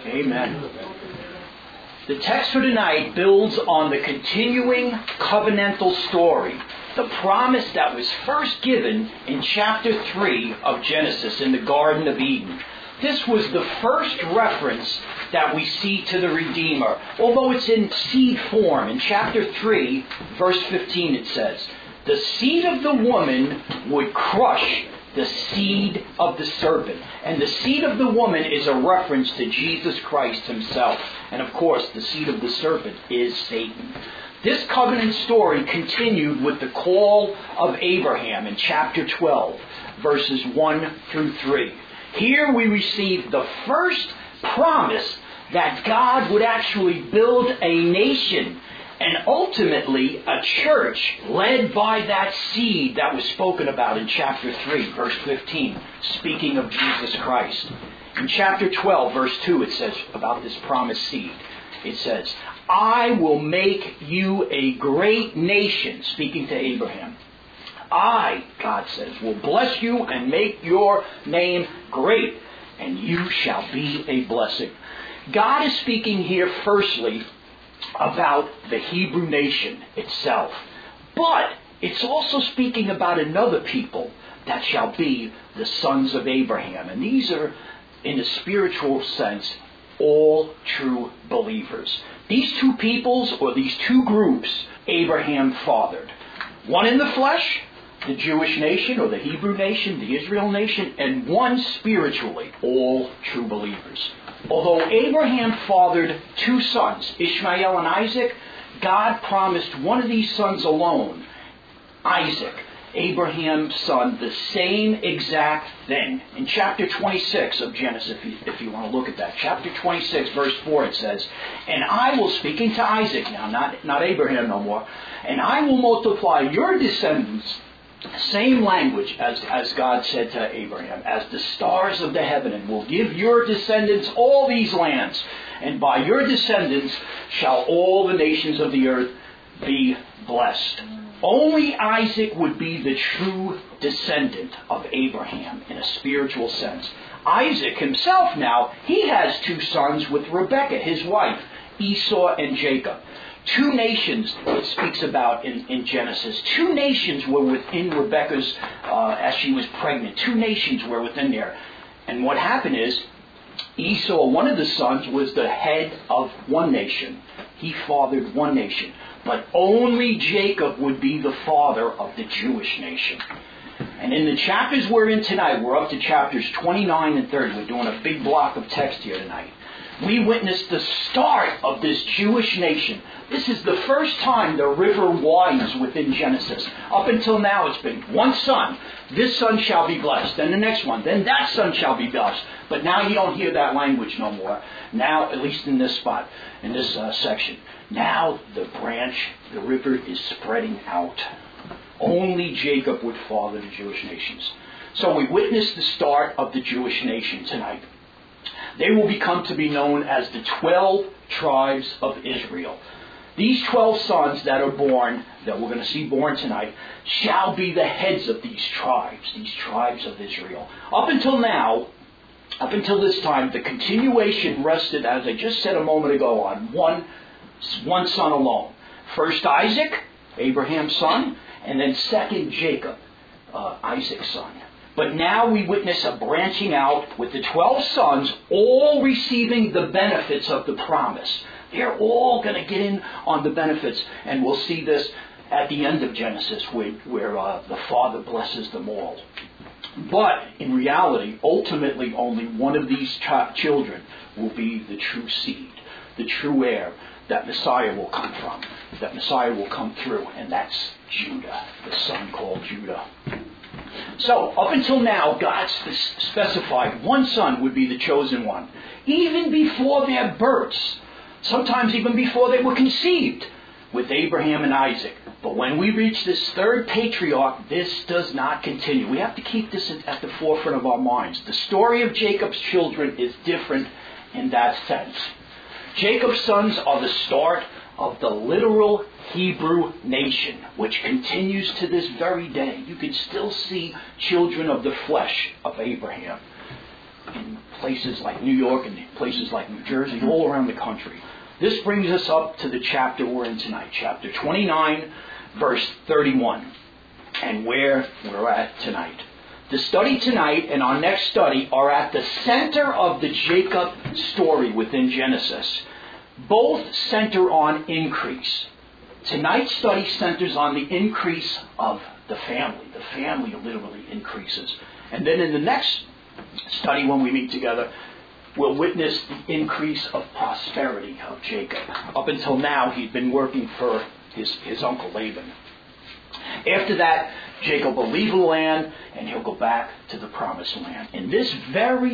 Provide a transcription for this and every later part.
Amen. The text for tonight builds on the continuing covenantal story, the promise that was first given in chapter 3 of Genesis in the Garden of Eden. This was the first reference that we see to the Redeemer, although it's in seed form. In chapter 3, verse 15 it says, "The seed of the woman would crush the seed of the serpent." And the seed of the woman is a reference to Jesus Christ himself. And of course, the seed of the serpent is Satan. This covenant story continued with the call of Abraham in chapter 12, verses 1 through 3. Here we receive the first promise that God would actually build a nation and ultimately a church led by that seed that was spoken about in chapter 3, verse 15, speaking of Jesus Christ. In chapter 12, verse 2, it says about this promised seed. It says, "I will make you a great nation," speaking to Abraham. "I," God says, "will bless you and make your name great, and you shall be a blessing." God is speaking here firstly about the Hebrew nation itself. But it's also speaking about another people that shall be the sons of Abraham. And these are, in a spiritual sense, all true believers. These two peoples, or these two groups, Abraham fathered. One in the flesh, the Jewish nation or the Hebrew nation, the Israel nation, and one spiritually, all true believers. Although Abraham fathered two sons, Ishmael and Isaac, God promised one of these sons alone, Isaac, Abraham's son, the same exact thing. In chapter 26 of Genesis, if you want to look at that, chapter 26, verse 4, it says, "And I will," speaking to Isaac now, not Abraham no more, "and I will multiply your descendants," same language as God said to Abraham, "as the stars of the heaven, and will give your descendants all these lands, and by your descendants shall all the nations of the earth be blessed." Only Isaac would be the true descendant of Abraham in a spiritual sense. Isaac himself now, he has two sons with Rebekah, his wife, Esau and Jacob. Two nations it speaks about in Genesis. Two nations were within Rebekah's, as she was pregnant. Two nations were within there. And what happened is, Esau, one of the sons, was the head of one nation. He fathered one nation. But only Jacob would be the father of the Jewish nation. And in the chapters we're in tonight, we're up to chapters 29 and 30. We're doing a big block of text here tonight. We witness the start of this Jewish nation. This is the first time the river widens within Genesis. Up until now it's been one son. This son shall be blessed. Then the next one. Then that son shall be blessed. But now you don't hear that language no more. Now, at least in this spot, in this section. Now the river is spreading out. Only Jacob would father the Jewish nations. So we witness the start of the Jewish nation tonight. They will become to be known as the 12 tribes of Israel. These 12 sons that are born, that we're going to see born tonight, shall be the heads of these tribes of Israel. Up until now, up until this time, the continuation rested, as I just said a moment ago, on one son alone. First Isaac, Abraham's son, and then second Jacob, Isaac's son. But now we witness a branching out with the 12 sons all receiving the benefits of the promise. They're all going to get in on the benefits, and we'll see this at the end of Genesis where the Father blesses them all. But in reality, ultimately only one of these children will be the true seed, the true heir that Messiah will come from, that Messiah will come through, and that's Judah, the son called Judah. So, up until now, God specified one son would be the chosen one. Even before their births, sometimes even before they were conceived, with Abraham and Isaac. But when we reach this third patriarch, this does not continue. We have to keep this at the forefront of our minds. The story of Jacob's children is different in that sense. Jacob's sons are the start of the literal Hebrew nation, which continues to this very day. You can still see children of the flesh of Abraham. in places like New York and places like New Jersey, all around the country. This brings us up to the chapter we're in tonight, chapter 29, verse 31, and where we're at tonight. The study tonight and our next study are at the center of the Jacob story within Genesis. Both center on increase. Tonight's study centers on the increase of the family. The family literally increases. And then in the next study, when we meet together, we'll witness the increase of prosperity of Jacob. Up until now, he'd been working for his uncle Laban. After that, Jacob will leave the land and he'll go back to the promised land. And this is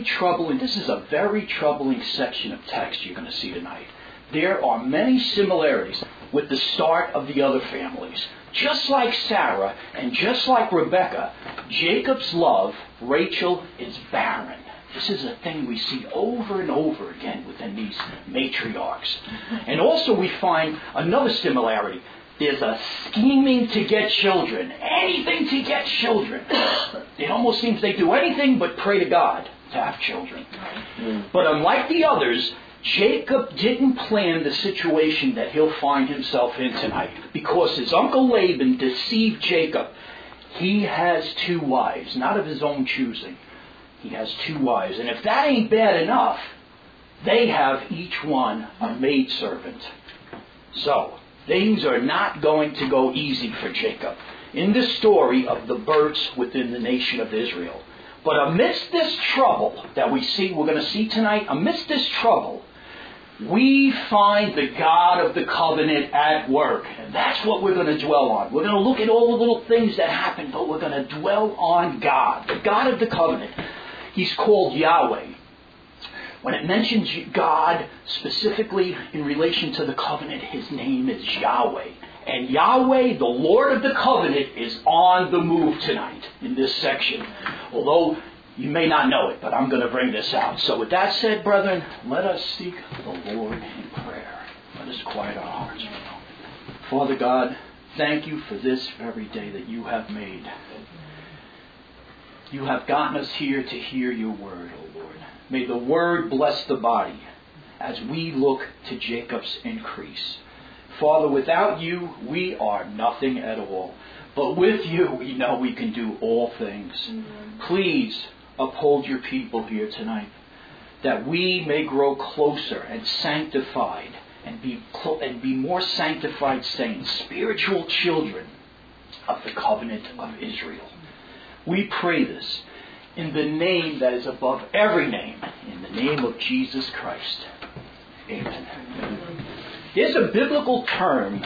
a very troubling section of text you're going to see tonight. There are many similarities with the start of the other families. Just like Sarah and just like Rebekah, Jacob's love, Rachel, is barren. This is a thing we see over and over again within these matriarchs. And also we find another similarity. There's a scheming to get children. Anything to get children. It almost seems they do anything but pray to God to have children. But unlike the others, Jacob didn't plan the situation that he'll find himself in tonight. Because his uncle Laban deceived Jacob. He has two wives, not of his own choosing. He has two wives. And if that ain't bad enough, they have each one a maidservant. So, things are not going to go easy for Jacob in this story of the births within the nation of Israel. But amidst this trouble that we're going to see tonight, amidst this trouble, we find the God of the covenant at work. And that's what we're going to dwell on. We're going to look at all the little things that happen, but we're going to dwell on God, the God of the covenant. He's called Yahweh. When it mentions God specifically in relation to the covenant, his name is Yahweh. And Yahweh, the Lord of the covenant, is on the move tonight in this section. Although you may not know it, but I'm going to bring this out. So with that said, brethren, let us seek the Lord in prayer. Let us quiet our hearts. Father God, thank you for this very day that you have made. You have gotten us here to hear your word, O Lord. May the word bless the body as we look to Jacob's increase. Father, without you, we are nothing at all. But with you, we know we can do all things. Please uphold your people here tonight, that we may grow closer and sanctified and be more sanctified saints, spiritual children of the covenant of Israel. We pray this in the name that is above every name, in the name of Jesus Christ. Amen. There's a biblical term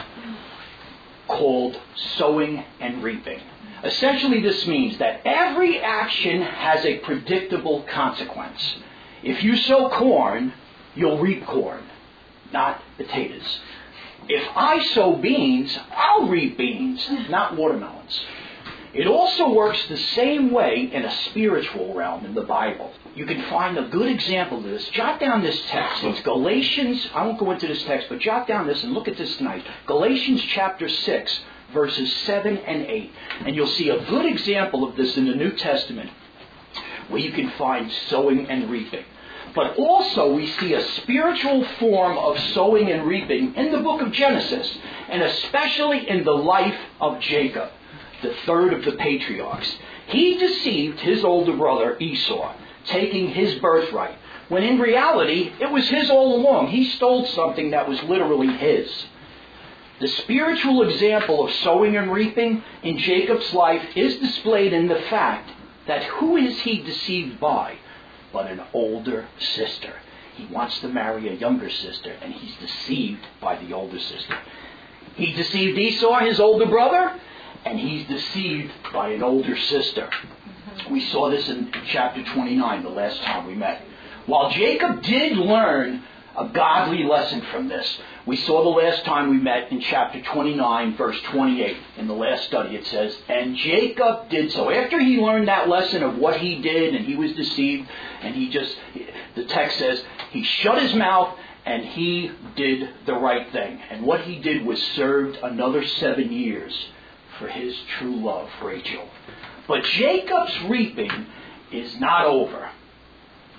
called sowing and reaping. Essentially, this means that every action has a predictable consequence. If you sow corn, you'll reap corn, not potatoes. If I sow beans, I'll reap beans, not watermelons. It also works the same way in a spiritual realm in the Bible. You can find a good example of this. Jot down this text. It's Galatians. I won't go into this text, but jot down this and look at this tonight. Galatians chapter 6, verses 7 and 8. And you'll see a good example of this in the New Testament, where you can find sowing and reaping. But also we see a spiritual form of sowing and reaping in the book of Genesis, and especially in the life of Jacob, the third of the patriarchs. He deceived his older brother Esau, taking his birthright, when in reality it was his all along. He stole something that was literally his. The spiritual example of sowing and reaping in Jacob's life is displayed in the fact that who is he deceived by but an older sister? He wants to marry a younger sister, and he's deceived by the older sister. He deceived Esau, his older brother, and he's deceived by an older sister. We saw this in chapter 29, the last time we met. While Jacob did learn a godly lesson from this, we saw the last time we met in chapter 29, verse 28. In the last study it says, and Jacob did so. After he learned that lesson of what he did and he was deceived, and the text says, he shut his mouth and he did the right thing. And what he did was served another 7 years for his true love, Rachel. But Jacob's reaping is not over.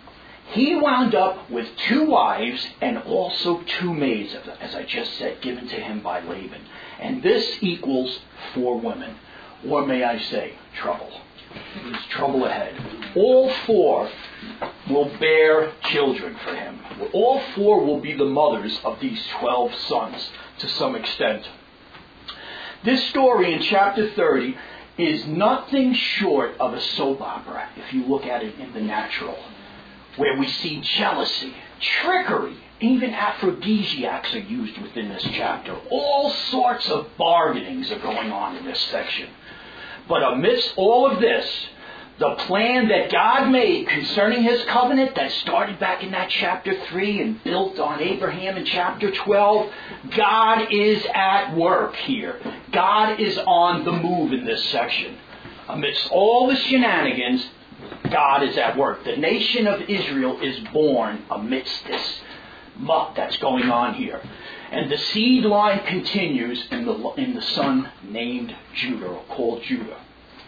He wound up with 2 wives and also 2 maids, as I just said, given to him by Laban. And this equals 4 women. Or may I say, trouble. There's trouble ahead. All 4 will bear children for him. All 4 will be the mothers of these 12 sons to some extent. This story in chapter 30 is nothing short of a soap opera, if you look at it in the natural, where we see jealousy, trickery, even aphrodisiacs are used within this chapter. All sorts of bargainings are going on in this section. But amidst all of this, the plan that God made concerning his covenant that started back in that chapter 3 and built on Abraham in chapter 12, God is at work here. God is on the move in this section. Amidst all the shenanigans, God is at work. The nation of Israel is born amidst this muck that's going on here. And the seed line continues in the son named Judah, or called Judah.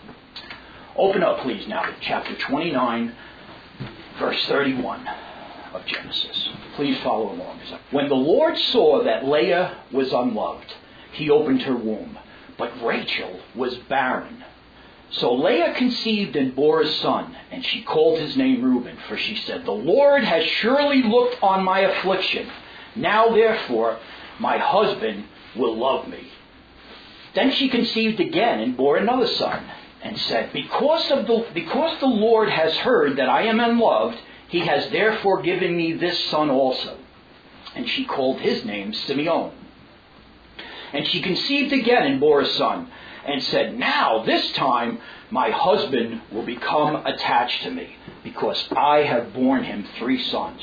Open up, please, now to chapter 29, verse 31 of Genesis. Please follow along. When the Lord saw that Leah was unloved, he opened her womb, but Rachel was barren. So Leah conceived and bore a son, and she called his name Reuben, for she said, "The Lord has surely looked on my affliction. Now, therefore, my husband will love me." Then she conceived again and bore another son, and said, because the Lord has heard that I am unloved, he has therefore given me this son also. And she called his name Simeon. And she conceived again and bore a son, and said, "Now, this time, my husband will become attached to me, because I have borne him 3 sons."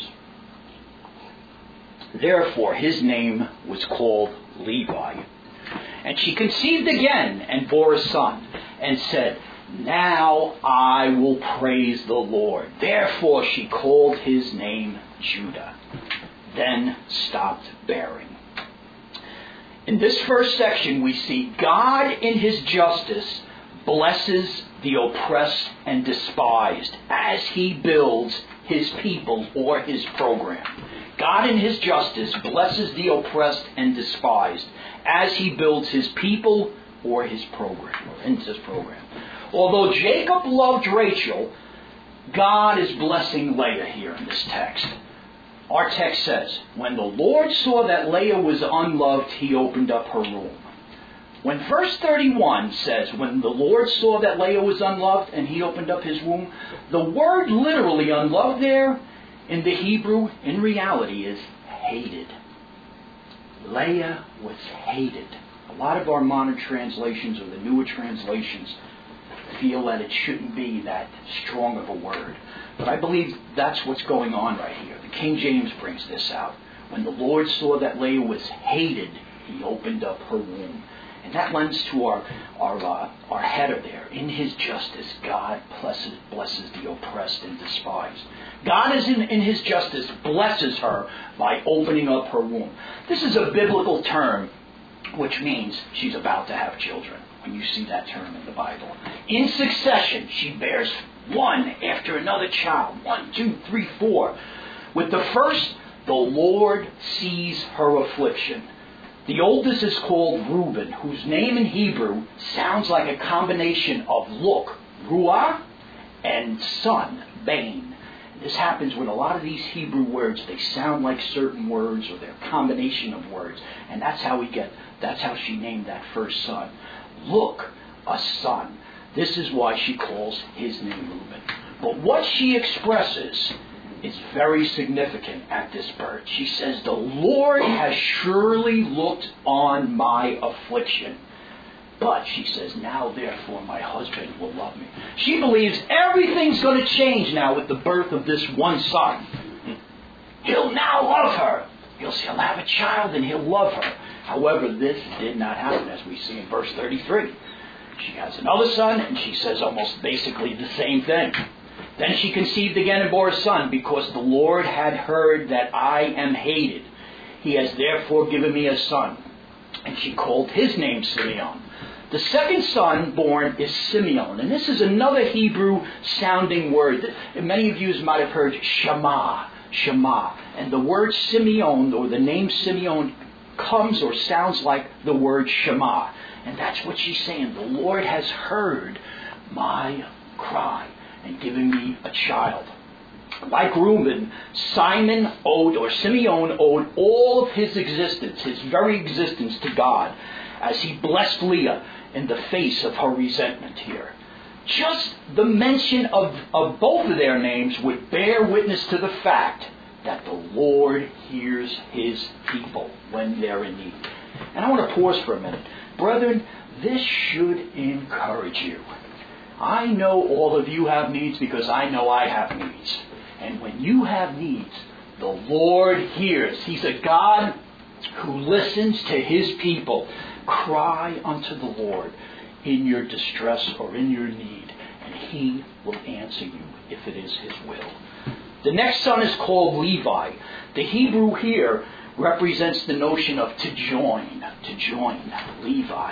Therefore, his name was called Levi. And she conceived again and bore a son, and said, "Now I will praise the Lord." Therefore, she called his name Judah. Then stopped bearing. In this first section, we see God in his justice blesses the oppressed and despised as he builds his people or his program. God in his justice blesses the oppressed and despised as he builds his people or his program, or in his program. Although Jacob loved Rachel, God is blessing Leah here in this text. Our text says, when the Lord saw that Leah was unloved, he opened up her womb. When verse 31 says, when the Lord saw that Leah was unloved and he opened up his womb, the word literally unloved there in the Hebrew, in reality, is hated. Leah was hated. A lot of our modern translations, or the newer translations, feel that it shouldn't be that strong of a word. But I believe that's what's going on right here. The King James brings this out. When the Lord saw that Leah was hated, he opened up her womb. And that lends to our header there. In his justice, God blesses the oppressed and despised. God is in his justice blesses her by opening up her womb. This is a biblical term, which means she's about to have children. When you see that term in the Bible, in succession, she bears one after another child. 1, 2, 3, 4. With the first, the Lord sees her affliction. The oldest is called Reuben, whose name in Hebrew sounds like a combination of look, ruah, and son, bane. This happens with a lot of these Hebrew words. They sound like certain words, or they're a combination of words. And that's how she named that first son. Look, a son. This is why she calls his name Reuben. But what she expresses is very significant at this birth. She says, the Lord has surely looked on my affliction. But, she says, now therefore my husband will love me. She believes everything's going to change now with the birth of this one son. He'll now love her. He'll have a child and he'll love her. However, this did not happen, as we see in verse 33. She has another son, and she says almost basically the same thing. Then she conceived again and bore a son, because the Lord had heard that I am hated. He has therefore given me a son. And she called his name Simeon. The second son born is Simeon. And this is another Hebrew sounding word. Many of you might have heard Shema. Shema. And the word Simeon, or the name Simeon, comes or sounds like the word Shema. And that's what she's saying. The Lord has heard my cry and given me a child. Like Reuben, Simeon owed all of his existence, his very existence, to God, as he blessed Leah in the face of her resentment here. Just the mention of both of their names would bear witness to the fact that the Lord hears his people when they're in need. And I want to pause for a minute. Brethren, this should encourage you. I know all of you have needs because I know I have needs. And when you have needs, the Lord hears. He's a God who listens to his people. Cry unto the Lord in your distress or in your need, and he will answer you if it is his will. The next son is called Levi. The Hebrew here represents the notion of to join, Levi.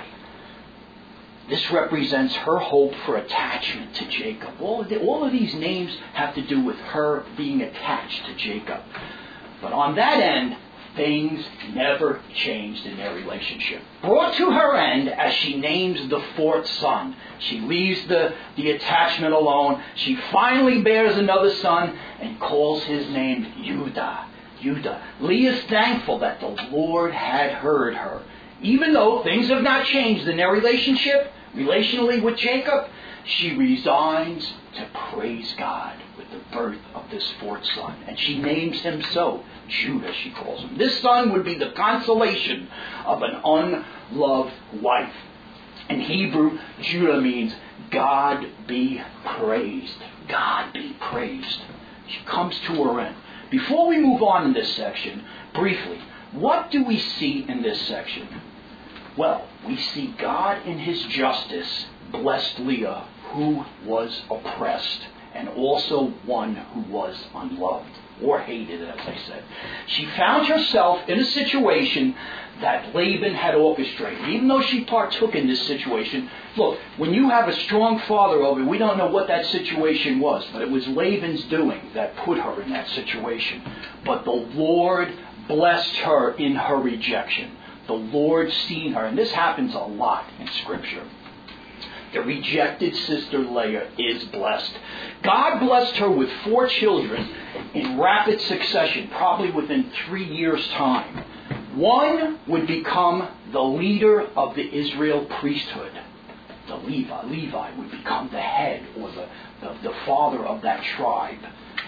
This represents her hope for attachment to Jacob. All of these names have to do with her being attached to Jacob. But on that end, things never changed in their relationship. Brought to her end as she names the fourth son. She leaves the attachment alone. She finally bears another son and calls his name Judah. Leah's thankful that the Lord had heard her. Even though things have not changed in their relationship, relationally with Jacob, she resigns to praise God with the birth of this fourth son. And she names him so. Judah, she calls him. This son would be the consolation of an unloved wife. In Hebrew, Judah means God be praised. God be praised. She comes to her end. Before we move on in this section, briefly, what do we see in this section? Well, we see God in his justice blessed Leah, who was oppressed, and also one who was unloved, or hated, as I said. She found herself in a situation that Laban had orchestrated. Even though she partook in this situation, look, when you have a strong father over you, we don't know what that situation was, but it was Laban's doing that put her in that situation. But the Lord blessed her in her rejection. The Lord seen her, and this happens a lot in Scripture. The rejected sister Leah is blessed. God blessed her with 4 children in rapid succession, probably within 3 years' time. One would become the leader of the Israel priesthood. The Levi would become the head or the father of that tribe.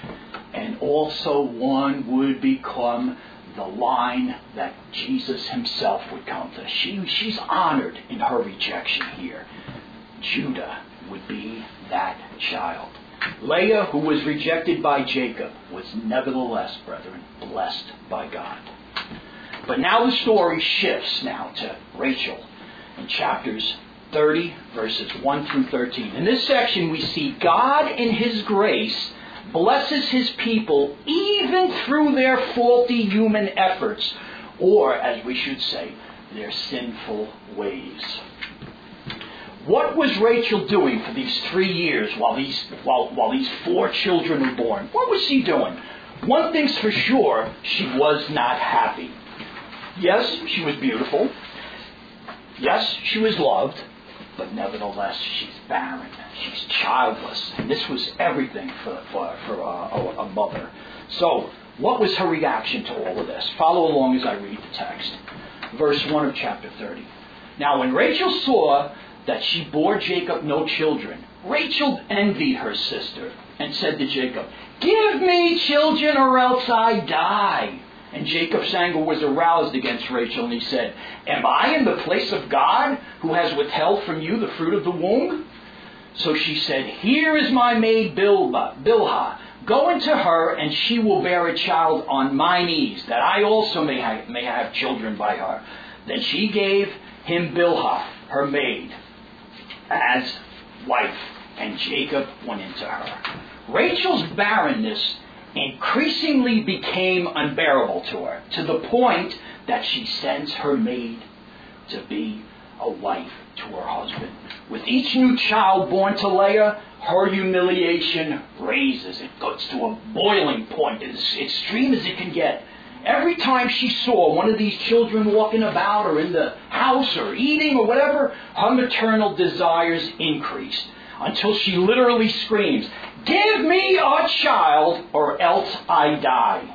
And also one would become the line that Jesus himself would come to. She's honored in her rejection here. Judah would be that child. Leah, who was rejected by Jacob, was nevertheless, brethren, blessed by God. But now the story shifts now to Rachel in chapters 30, verses 1 through 13. In this section we see God in his grace blesses his people even through their faulty human efforts, or, as we should say, their sinful ways. What was Rachel doing for these 3 years while these 4 children were born? What was she doing? One thing's for sure, she was not happy. Yes, she was beautiful. Yes, she was loved. But nevertheless, she's barren. She's childless. And this was everything for a mother. So, what was her reaction to all of this? Follow along as I read the text. Verse 1 of chapter 30. Now, when Rachel saw that she bore Jacob no children, Rachel envied her sister and said to Jacob, "Give me children or else I die." And Jacob's anger was aroused against Rachel, and he said, "Am I in the place of God, who has withheld from you the fruit of the womb?" So she said, "Here is my maid Bilhah. Go into her, and she will bear a child on my knees, that I also may have children by her." Then she gave him Bilhah, her maid, as wife, and Jacob went into her. Rachel's barrenness increasingly became unbearable to her, to the point that she sends her maid to be a wife to her husband. With each new child born to Leah, her humiliation raises. It goes to a boiling point, as extreme as it can get. Every time she saw one of these children walking about or in the house or eating or whatever, her maternal desires increased until she literally screams, "Give me a child or else I die."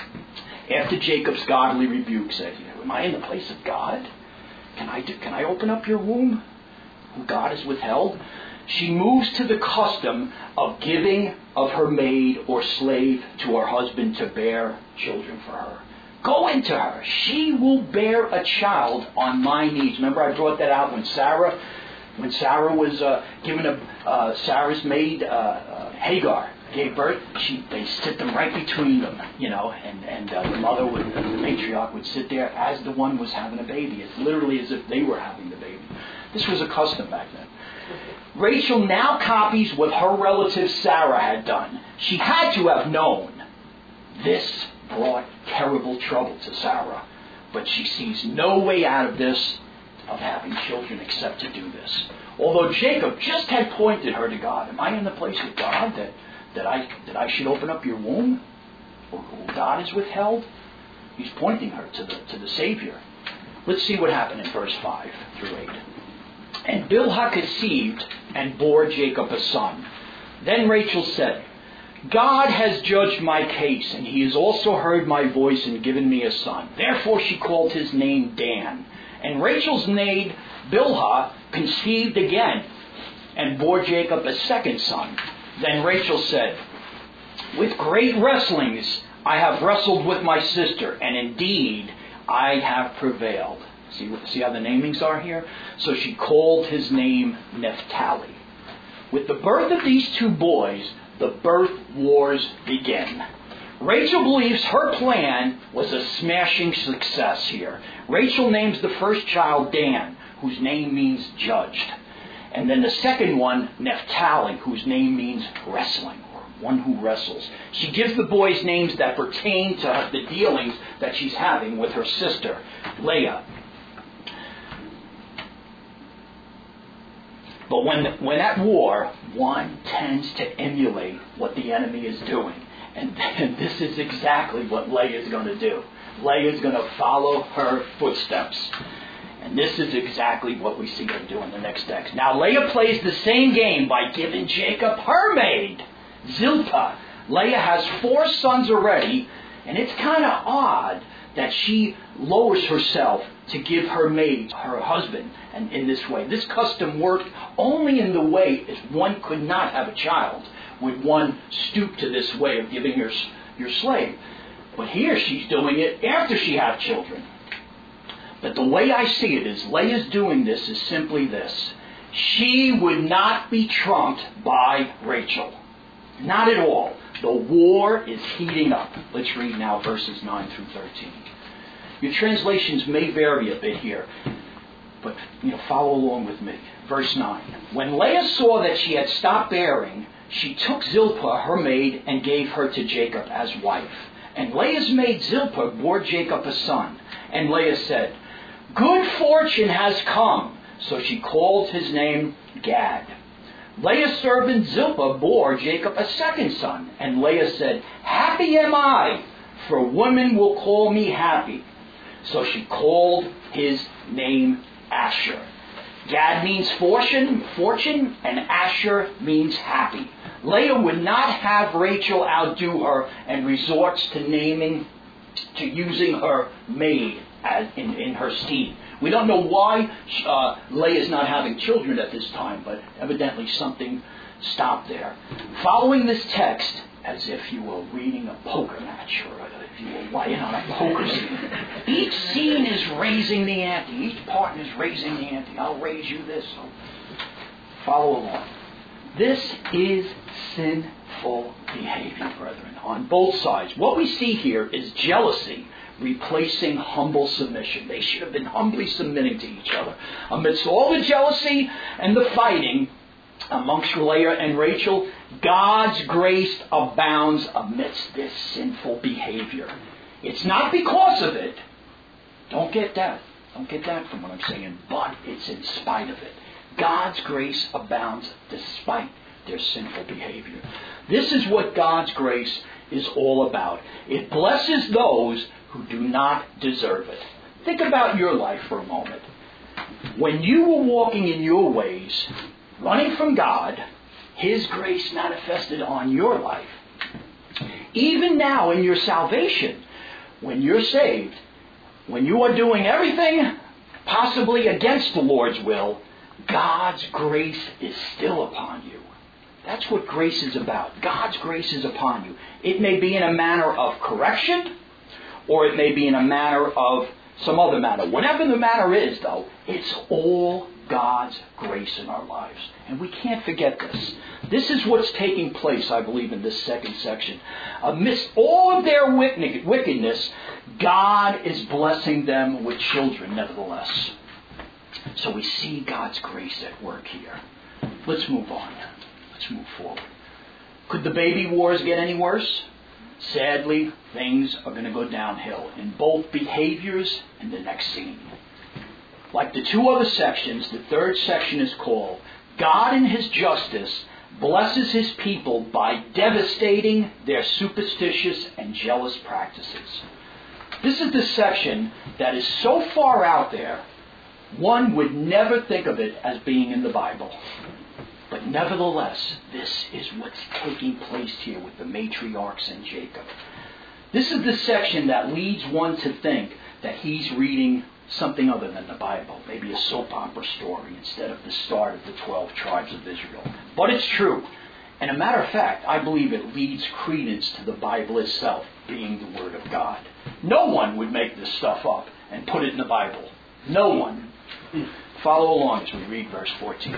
After Jacob's godly rebuke said, "Am I in the place of God? Can I open up your womb, who God has withheld?" She moves to the custom of giving of her maid or slave to her husband to bear children for her. Go into her. She will bear a child on my knees. Remember I brought that out when Sarah was given Sarah's maid Hagar gave birth. They sit them right between them, and the mother the matriarch would sit there as the one was having a baby. It's literally as if they were having the baby. This was a custom back then. Rachel now copies what her relative Sarah had done. She had to have known. This brought terrible trouble to Sarah, but she sees no way out of this, of having children, except to do this. Although Jacob just had pointed her to God. Am I in the place of God that I should open up your womb? Or who God has withheld? He's pointing her to the Savior. Let's see what happened in verse 5 through 8. And Bilhah conceived and bore Jacob a son. Then Rachel said, "God has judged my case, and he has also heard my voice and given me a son." Therefore she called his name Dan. And Rachel's maid Bilhah conceived again and bore Jacob a second son. Then Rachel said, "With great wrestlings I have wrestled with my sister, and indeed I have prevailed." See how the namings are here? So she called his name Naphtali. With the birth of these two boys, the birth wars begin. Rachel believes her plan was a smashing success here. Rachel names the first child Dan, whose name means judged. And then the second one, Naphtali, whose name means wrestling, or one who wrestles. She gives the boys names that pertain to the dealings that she's having with her sister, Leah. But when at war, one tends to emulate what the enemy is doing. And this is exactly what Leah is going to do. Leah is going to follow her footsteps. And this is exactly what we see her do in the next text. Now Leah plays the same game by giving Jacob her maid, Zilpah. Leah has 4 sons already, and it's kind of odd that she lowers herself to give her maid, her husband, and in this way. This custom worked only in the way if one could not have a child would one stoop to this way of giving your slave. But here she's doing it after she had children. But the way I see it is Leah's doing this is simply this. She would not be trumped by Rachel. Not at all. The war is heating up. Let's read now verses 9 through 13. Your translations may vary a bit here, but follow along with me. Verse 9. When Leah saw that she had stopped bearing, she took Zilpah, her maid, and gave her to Jacob as wife. And Leah's maid Zilpah bore Jacob a son. And Leah said, "Good fortune has come." So she called his name Gad. Leah's servant Zilpah bore Jacob a second son. And Leah said, "Happy am I, for women will call me happy." So she called his name Asher. Gad means fortune, and Asher means happy. Leah would not have Rachel outdo her and resorts to using her maid in her stead. We don't know why Leah is not having children at this time, but evidently something stopped there. Following this text, as if you were reading a poker match or if you were in on a poker scene, each scene is raising the ante. Each partner is raising the ante. I'll raise you this. So follow along. This is sinful behavior, brethren, on both sides. What we see here is jealousy replacing humble submission. They should have been humbly submitting to each other. Amidst all the jealousy and the fighting amongst Leah and Rachel, God's grace abounds amidst this sinful behavior. It's not because of it. Don't get that. Don't get that from what I'm saying, but it's in spite of it. God's grace abounds despite their sinful behavior. This is what God's grace is all about. It blesses those who do not deserve it. Think about your life for a moment. When you were walking in your ways, running from God, His grace manifested on your life. Even now in your salvation, when you're saved, when you are doing everything possibly against the Lord's will, God's grace is still upon you. That's what grace is about. God's grace is upon you. It may be in a manner of correction, or it may be in a manner of some other manner. Whatever the matter is, though, it's all God's grace in our lives. And we can't forget this. This is what's taking place, I believe, in this second section. Amidst all of their wickedness, God is blessing them with children, nevertheless. So we see God's grace at work here. Let's move on. Let's move forward. Could the baby wars get any worse? Sadly, things are going to go downhill in both behaviors and the next scene. Like the two other sections, the third section is called God in His justice blesses His people by devastating their superstitious and jealous practices. This is the section that is so far out there, one would never think of it as being in the Bible. But nevertheless, this is what's taking place here with the matriarchs and Jacob. This is the section that leads one to think that he's reading something other than the Bible, maybe a soap opera story instead of the start of the 12 tribes of Israel. But it's true. And a matter of fact, I believe it leads credence to the Bible itself being the Word of God. No one would make this stuff up and put it in the Bible. No one. Follow along as we read verse 14.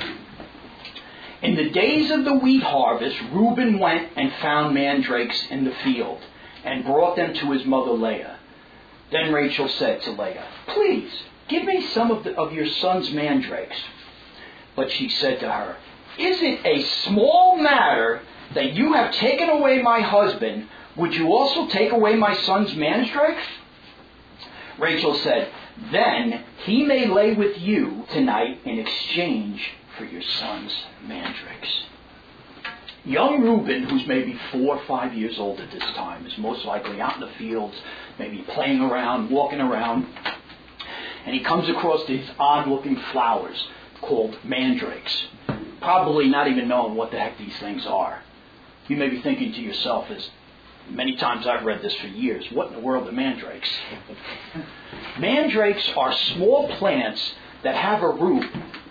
In the days of the wheat harvest, Reuben went and found mandrakes in the field and brought them to his mother Leah. Then Rachel said to Leah, "Please, give me some of your son's mandrakes." But she said to her, "Is it a small matter that you have taken away my husband? Would you also take away my son's mandrakes?" Rachel said, "Then he may lay with you tonight in exchange for your son's mandrakes." Young Reuben, who's maybe 4 or 5 years old at this time, is most likely out in the fields, maybe playing around, walking around, and he comes across these odd-looking flowers called mandrakes, probably not even knowing what the heck these things are. You may be thinking to yourself, as many times I've read this for years, what in the world are mandrakes? Mandrakes are small plants that have a root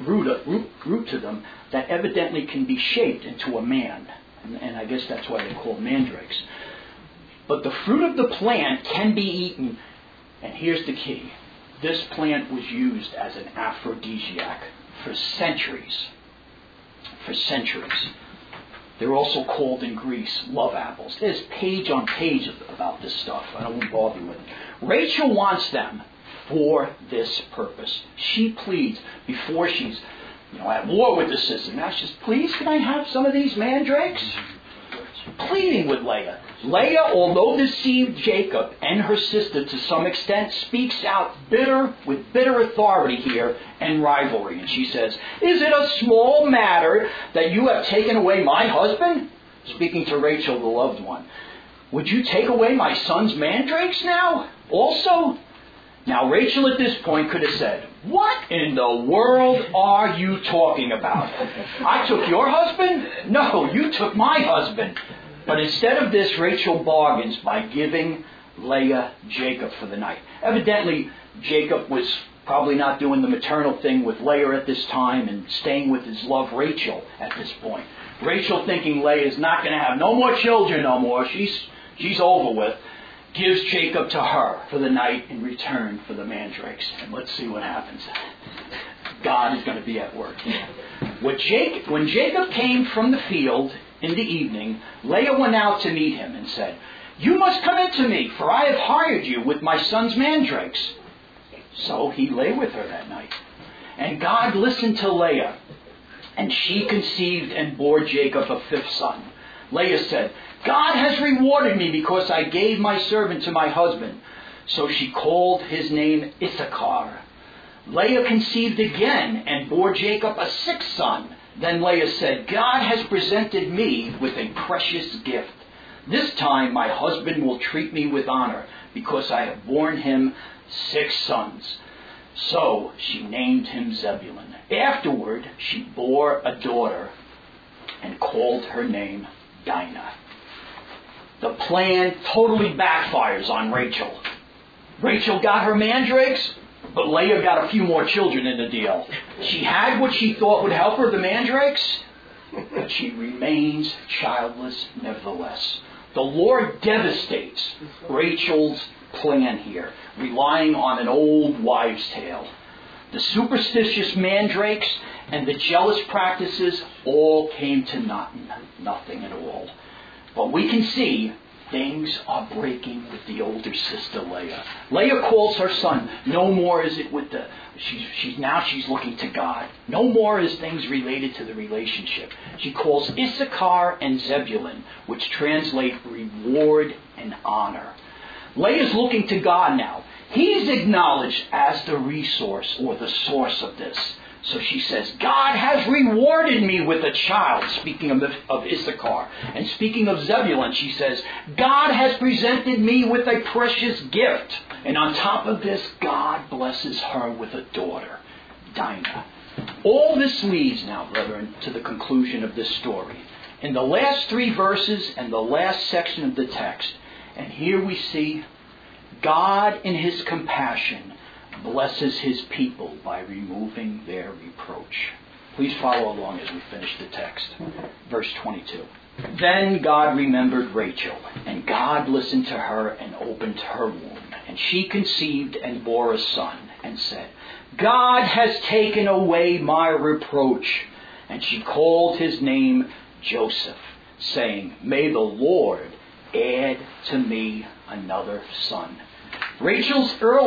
to them that evidently can be shaped into a man. And I guess that's why they're called mandrakes. But the fruit of the plant can be eaten. And here's the key. This plant was used as an aphrodisiac for centuries. For centuries. They're also called in Greece love apples. There's page on page about this stuff. I won't bother you with it. Rachel wants them for this purpose. She pleads before she's at war with the sister. Now she says, "Please, can I have some of these mandrakes?" Pleading with Leah. Leah, although deceived Jacob and her sister to some extent, speaks out with bitter authority here and rivalry. And she says, "Is it a small matter that you have taken away my husband?" Speaking to Rachel, the loved one. "Would you take away my son's mandrakes now also?" Now, Rachel at this point could have said, "What in the world are you talking about? I took your husband? No, you took my husband." But instead of this, Rachel bargains by giving Leah Jacob for the night. Evidently, Jacob was probably not doing the maternal thing with Leah at this time and staying with his love Rachel at this point. Rachel, thinking Leah's not going to have no more children no more, she's over with, gives Jacob to her for the night in return for the mandrakes. And let's see what happens. God is going to be at work. When Jacob came from the field in the evening, Leah went out to meet him and said, "You must come in to me, for I have hired you with my son's mandrakes." So he lay with her that night. And God listened to Leah, and she conceived and bore Jacob a 5th son. Leah said, "God has rewarded me because I gave my servant to my husband." So she called his name Issachar. Leah conceived again and bore Jacob a sixth son. Then Leah said, God has presented me with a precious gift. This time my husband will treat me with honor, because I have borne him 6 sons. So she named him Zebulun. Afterward she bore a daughter and called her name Dinah. The plan totally backfires on Rachel. Rachel got her mandrakes, but Leah got a few more children in the deal. She had what she thought would help her, the mandrakes, but she remains childless nevertheless. The Lord devastates Rachel's plan here, relying on an old wives' tale. The superstitious mandrakes and the jealous practices all came to nothing at all. But we can see things are breaking with the older sister Leah. Leah calls her son. No more is it with the... She's looking to God. No more is things related to the relationship. She calls Issachar and Zebulun, which translate reward and honor. Leah's looking to God now. He's acknowledged as the resource or the source of this. So she says, God has rewarded me with a child, speaking of Issachar. And speaking of Zebulun, she says, God has presented me with a precious gift. And on top of this, God blesses her with a daughter, Dinah. All this leads now, brethren, to the conclusion of this story. In the last 3 verses and the last section of the text, and here we see God in his compassion blesses his people by removing their reproach. Please follow along as we finish the text. Verse 22. Then God remembered Rachel, and God listened to her and opened her womb. And she conceived and bore a son, and said, God has taken away my reproach. And she called his name Joseph, saying, May the Lord add to me another son. Rachel's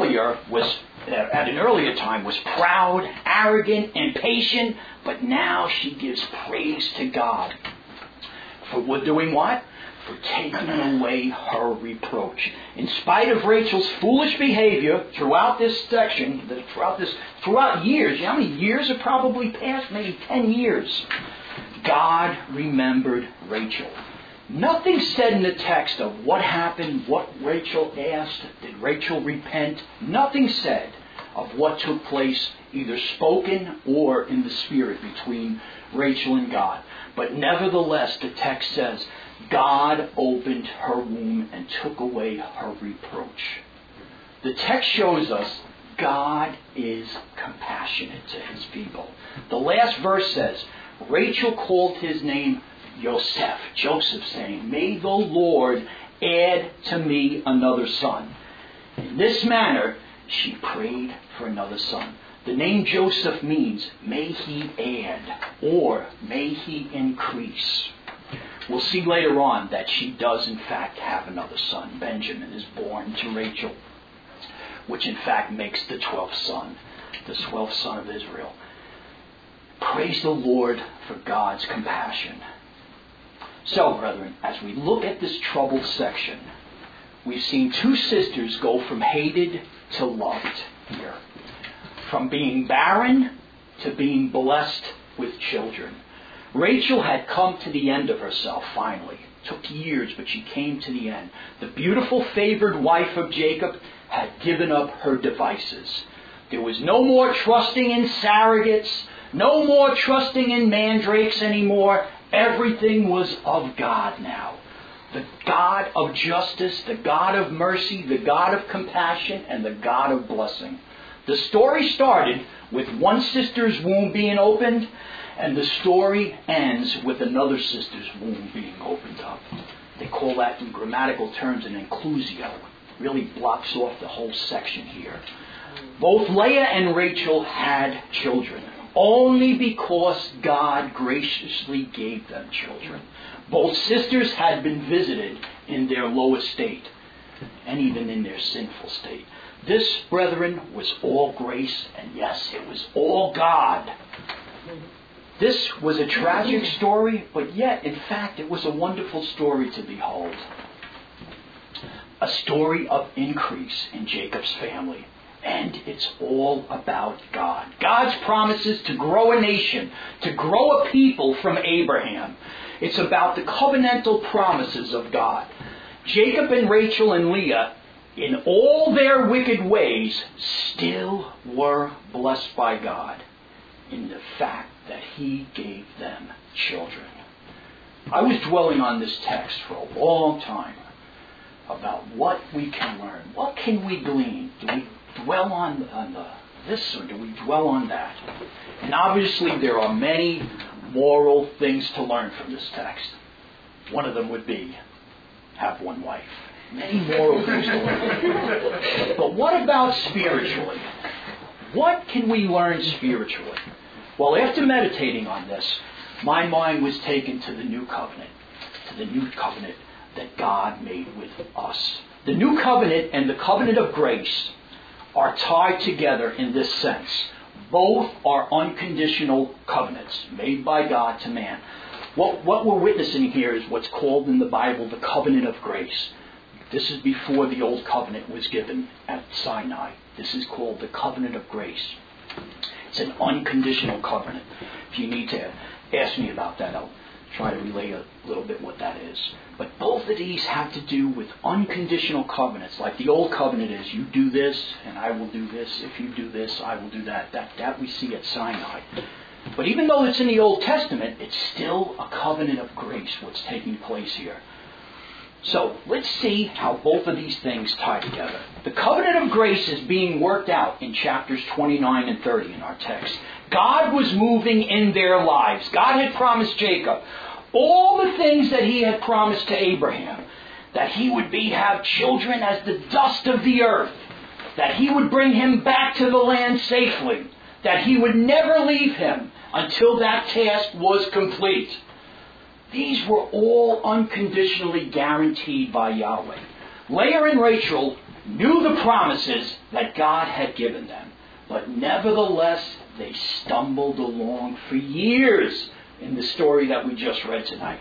at an earlier time was proud, arrogant, impatient, but now she gives praise to God. For doing what? For taking away her reproach. In spite of Rachel's foolish behavior throughout this section, throughout years, how many years have probably passed? Maybe 10 years. God remembered Rachel. Nothing said in the text of what happened, what Rachel asked, did Rachel repent? Nothing said of what took place, either spoken or in the spirit between Rachel and God. But nevertheless, the text says, God opened her womb and took away her reproach. The text shows us God is compassionate to his people. The last verse says, Rachel called his name Joseph, saying, May the Lord add to me another son. In this manner, she prayed for another son. The name Joseph means, may he add, or may he increase. We'll see later on that she does in fact have another son. Benjamin is born to Rachel, which in fact makes the 12th son, the 12th son of Israel. Praise the Lord for God's compassion. So, brethren, as we look at this troubled section, we've seen 2 sisters go from hated to loved here. From being barren to being blessed with children. Rachel had come to the end of herself finally. It took years, but she came to the end. The beautiful favored wife of Jacob had given up her devices. There was no more trusting in surrogates, no more trusting in mandrakes anymore. Everything was of God now. The God of justice, the God of mercy, the God of compassion, and the God of blessing. The story started with one sister's womb being opened, and the story ends with another sister's womb being opened up. They call that in grammatical terms an inclusio. Really blocks off the whole section here. Both Leah and Rachel had children, only because God graciously gave them children. Both sisters had been visited in their low estate, and even in their sinful state. This, brethren, was all grace, and yes, it was all God. This was a tragic story, but yet, in fact, it was a wonderful story to behold. A story of increase in Jacob's family, And it's all about God. God's promises to grow a nation, to grow a people from Abraham. It's about the covenantal promises of God. Jacob and Rachel and Leah, in all their wicked ways, still were blessed by God in the fact that He gave them children. I was dwelling on this text for a long time about what we can learn. What can we glean? Do we dwell on this, or do we dwell on that? And obviously there are many moral things to learn from this text. One of them would be, have one wife. Many moral things to learn. But what about spiritually? What can we learn spiritually? Well, after meditating on this, my mind was taken to the new covenant that God made with us. The new covenant and the covenant of grace are tied together in this sense. Both are unconditional covenants made by God to man. What we're witnessing here is what's called in the Bible the covenant of grace. This is before the old covenant was given at Sinai. This is called the covenant of grace. It's an unconditional covenant. If you need to ask me about that, I'll try to relay a little bit what that is. But both of these have to do with unconditional covenants. Like the old covenant is, you do this and I will do this. If you do this, I will do that. That we see at Sinai. But even though it's in the Old Testament, it's still a covenant of grace what's taking place here. So let's see how both of these things tie together. The covenant of grace is being worked out in chapters 29 and 30 in our text. God was moving in their lives. God had promised Jacob all the things that He had promised to Abraham. That he would have children as the dust of the earth. That He would bring him back to the land safely. That He would never leave him until that task was complete. These were all unconditionally guaranteed by Yahweh. Leah and Rachel knew the promises that God had given them. But nevertheless, they stumbled along for years in the story that we just read tonight.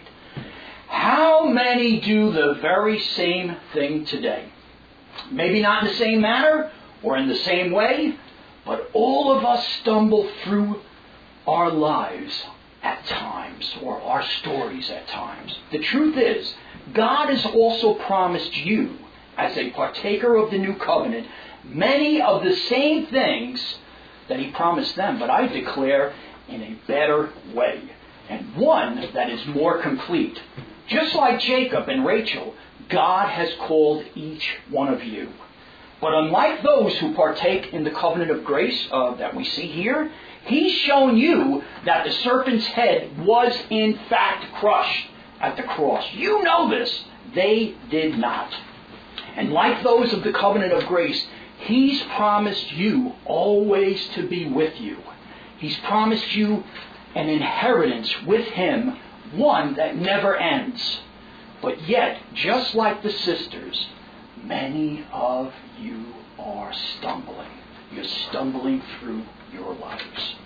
How many do the very same thing today? Maybe not in the same manner or in the same way, but all of us stumble through our lives at times, or our stories at times. The truth is, God has also promised you, as a partaker of the new covenant, many of the same things that He promised them, but I declare in a better way, and one that is more complete. Just like Jacob and Rachel, God has called each one of you. But unlike those who partake in the covenant of grace that we see here, He's shown you that the serpent's head was in fact crushed at the cross. You know this. They did not. And like those of the covenant of grace, He's promised you always to be with you. He's promised you an inheritance with Him, one that never ends. But yet, just like the sisters, many of you are stumbling. You're stumbling through your lives.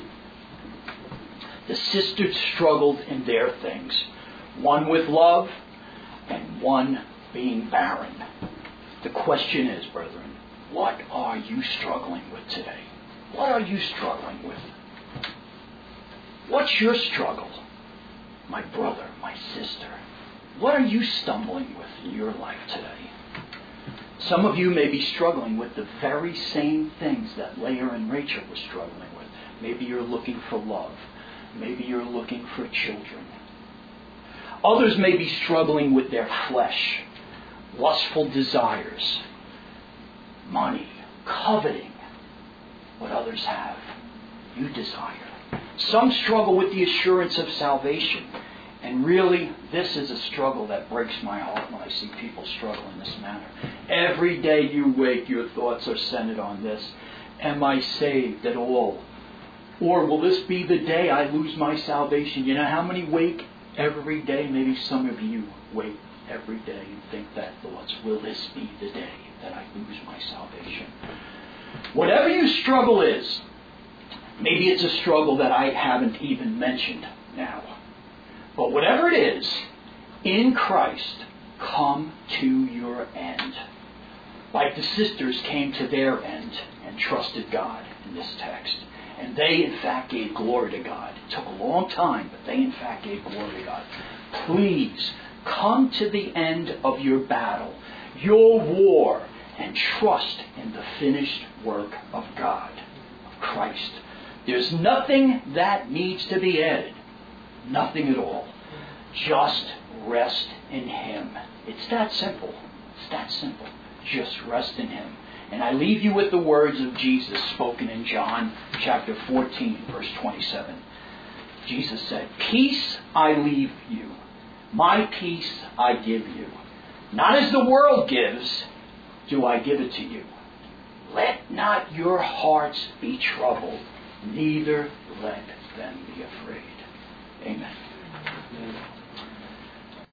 The sisters struggled in their things. One with love and one being barren. The question is, brethren, what are you struggling with today? What are you struggling with? What's your struggle? My brother, my sister. What are you stumbling with in your life today? Some of you may be struggling with the very same things that Leah and Rachel were struggling with. Maybe you're looking for love. Maybe you're looking for children. Others may be struggling with their flesh, lustful desires, money, coveting what others have. You desire. Some struggle with the assurance of salvation. And really, this is a struggle that breaks my heart when I see people struggle in this manner. Every day you wake, your thoughts are centered on this. Am I saved at all? Or will this be the day I lose my salvation? You know how many wake every day? Maybe some of you wake every day and think that thoughts. Will this be the day that I lose my salvation? Whatever your struggle is, maybe it's a struggle that I haven't even mentioned now. But whatever it is, in Christ, come to your end. Like the sisters came to their end. and trusted God in this text. And they, in fact, gave glory to God. It took a long time, but they, in fact, gave glory to God. Please come to the end of your battle, your war, and trust in the finished work of God, of Christ. There's nothing that needs to be added. Nothing at all. Just rest in Him. It's that simple. It's that simple. Just rest in Him. And I leave you with the words of Jesus spoken in John chapter 14, verse 27. Jesus said, "Peace I leave you. My peace I give you. Not as the world gives, do I give it to you. Let not your hearts be troubled, neither let them be afraid." Amen.